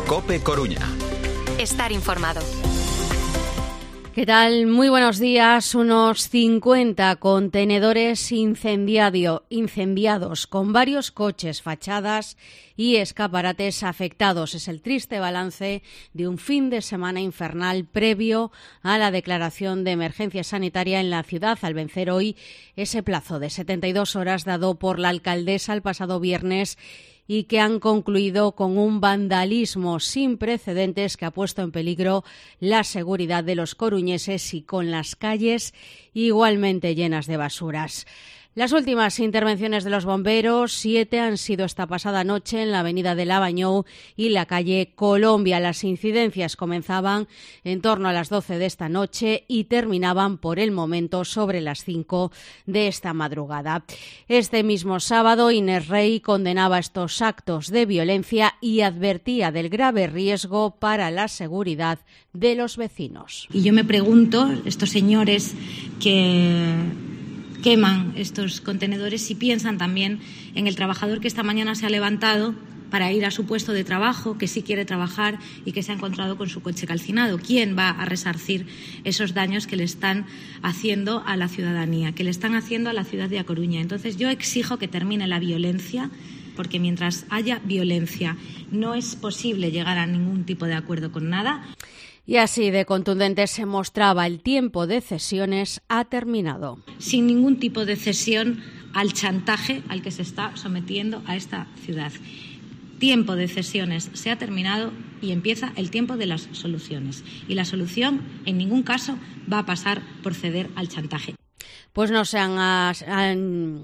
COPE Coruña. Estar informado. ¿Qué tal? Muy buenos días. Unos 50 contenedores incendiados con varios coches, fachadas y escaparates afectados. Es el triste balance de un fin de semana infernal previo a la declaración de emergencia sanitaria en la ciudad, al vencer hoy ese plazo de 72 horas dado por la alcaldesa el pasado viernes y que han concluido con un vandalismo sin precedentes que ha puesto en peligro la seguridad de los coruñeses y con las calles igualmente llenas de basuras. Las últimas intervenciones de los bomberos, 7 han sido esta pasada noche en la avenida de Lavañou y la calle Colombia. Las incidencias comenzaban en torno a las 12 de esta noche y terminaban por el momento sobre las 5 de esta madrugada. Este mismo sábado, Inés Rey condenaba estos actos de violencia y advertía del grave riesgo para la seguridad de los vecinos. Y yo me pregunto, estos señores que queman estos contenedores, si piensan también en el trabajador que esta mañana se ha levantado para ir a su puesto de trabajo, que sí quiere trabajar y que se ha encontrado con su coche calcinado. ¿Quién va a resarcir esos daños que le están haciendo a la ciudadanía, que le están haciendo a la ciudad de A Coruña? Entonces yo exijo que termine la violencia, porque mientras haya violencia no es posible llegar a ningún tipo de acuerdo con nada. Y así de contundente se mostraba: el tiempo de cesiones ha terminado. Sin ningún tipo de cesión al chantaje al que se está sometiendo a esta ciudad. Tiempo de cesiones se ha terminado y empieza el tiempo de las soluciones. Y la solución en ningún caso va a pasar por ceder al chantaje. Pues no se han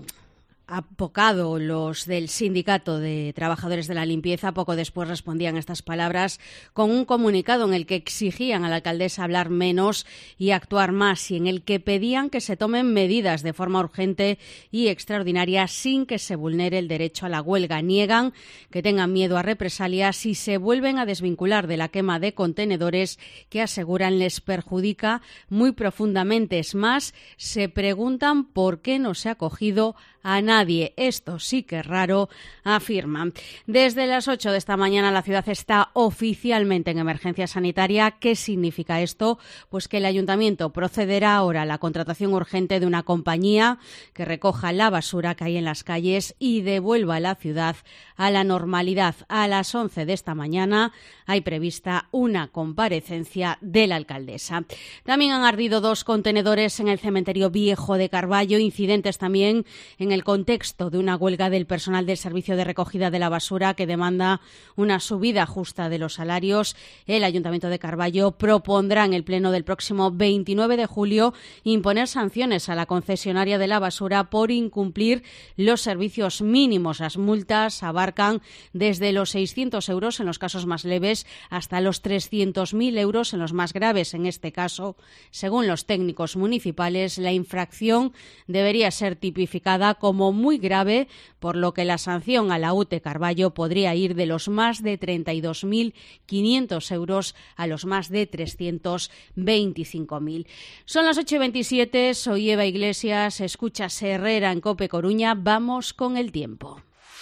apocado los del Sindicato de Trabajadores de la Limpieza. Poco después respondían estas palabras con un comunicado en el que exigían a la alcaldesa hablar menos y actuar más, y en el que pedían que se tomen medidas de forma urgente y extraordinaria sin que se vulnere el derecho a la huelga. Niegan que tengan miedo a represalias y se vuelven a desvincular de la quema de contenedores que aseguran les perjudica muy profundamente. Es más, se preguntan por qué no se ha acogido a nadie. Esto sí que es raro, afirman. Desde las 8 de esta mañana la ciudad está oficialmente en emergencia sanitaria. ¿Qué significa esto? Pues que el ayuntamiento procederá ahora a la contratación urgente de una compañía que recoja la basura que hay en las calles y devuelva a la ciudad a la normalidad. A las 11 de esta mañana hay prevista una comparecencia de la alcaldesa. También han ardido 2 contenedores en el cementerio viejo de Carballo, incidentes también en el contexto de una huelga del personal del servicio de recogida de la basura que demanda una subida justa de los salarios. El Ayuntamiento de Carballo propondrá en el pleno del próximo 29 de julio imponer sanciones a la concesionaria de la basura por incumplir los servicios mínimos. Las multas abarcan desde los 600 euros en los casos más leves hasta los 300.000 euros en los más graves. En este caso, según los técnicos municipales, la infracción debería ser tipificada como muy grave, por lo que la sanción a la UTE Carballo podría ir de los más de 32.500 euros a los más de 325.000. Son las 8:27, soy Eva Iglesias, escuchas Herrera en COPE Coruña. Vamos con el tiempo.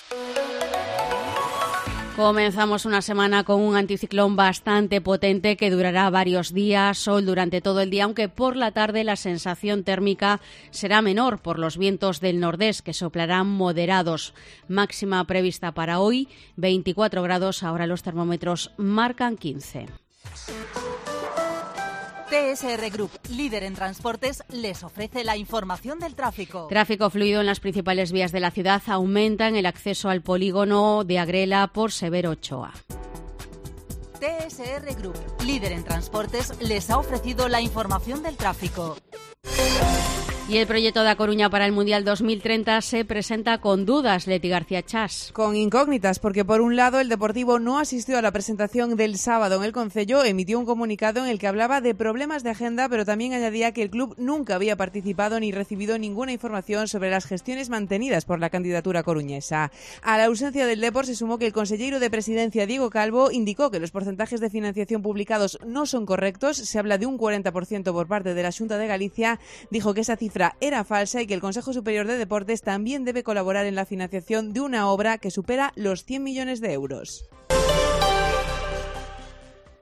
Comenzamos una semana con un anticiclón bastante potente que durará varios días, sol durante todo el día, aunque por la tarde la sensación térmica será menor por los vientos del nordés que soplarán moderados. Máxima prevista para hoy, 24 grados, ahora los termómetros marcan 15. TSR Group, líder en transportes, les ofrece la información del tráfico. Tráfico fluido en las principales vías de la ciudad. Aumenta en el acceso al polígono de Agrela por Severo Ochoa. TSR Group, líder en transportes, les ha ofrecido la información del tráfico. Y el proyecto de A Coruña para el Mundial 2030 se presenta con dudas, Leti García Chas. Con incógnitas, porque por un lado el Deportivo no asistió a la presentación del sábado en el concello, emitió un comunicado en el que hablaba de problemas de agenda, pero también añadía que el club nunca había participado ni recibido ninguna información sobre las gestiones mantenidas por la candidatura coruñesa. A la ausencia del Depor se sumó que el consejero de Presidencia, Diego Calvo, indicó que los porcentajes de financiación publicados no son correctos. Se habla de un 40% por parte de la Xunta de Galicia. Dijo que esa cifra era falsa y que el Consejo Superior de Deportes también debe colaborar en la financiación de una obra que supera los 100 millones de euros.